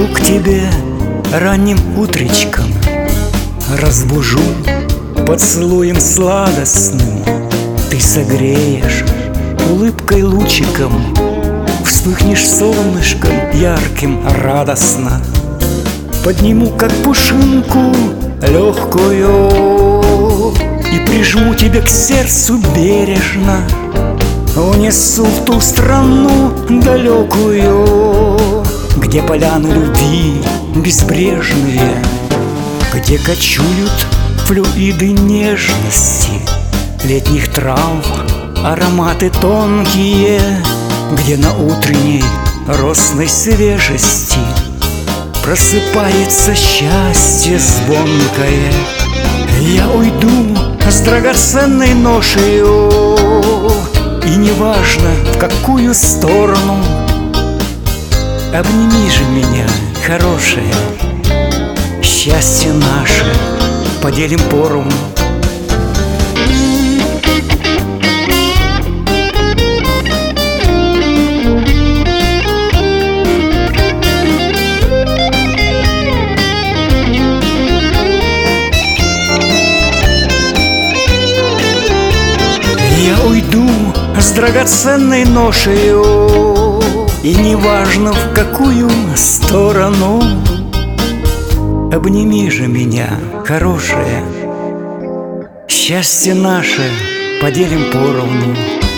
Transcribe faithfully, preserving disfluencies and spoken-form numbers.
Приду к тебе ранним утречком, разбужу поцелуем сладостным. Ты согреешь улыбкой лучиком, вспыхнешь солнышком ярким радостно. Подниму, как пушинку легкую, и прижму тебя к сердцу бережно. Унесу в ту страну далекую, где поляны любви безбрежные, где кочуют флюиды нежности, летних трав ароматы тонкие, где на утренней росной свежести просыпается счастье звонкое. Я уйду с драгоценной ношею, и неважно, в какую сторону. Обними же меня, хорошая, счастье наше поделим поровну. Я уйду с драгоценной ношею, и неважно, в какую сторону. Обними же меня, хорошая, счастье наше поделим поровну.